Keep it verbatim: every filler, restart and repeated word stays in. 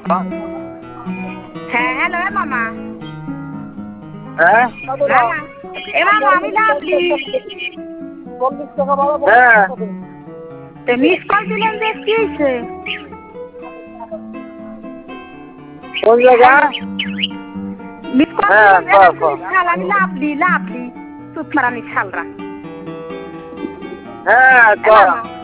হ্যাঁ হ্যালো মামা। হ্যাঁ এ মামা আমি লাভলি। হ্যাঁ মিস কল দিলেন যে কি হয়েছে? কোন জায়গা? মিস কল হ্যাঁ দিলেন ক ক শাল আমি লাভলি লাভলি চুপ মারানি শালরা। হ্যাঁ ক এ মামা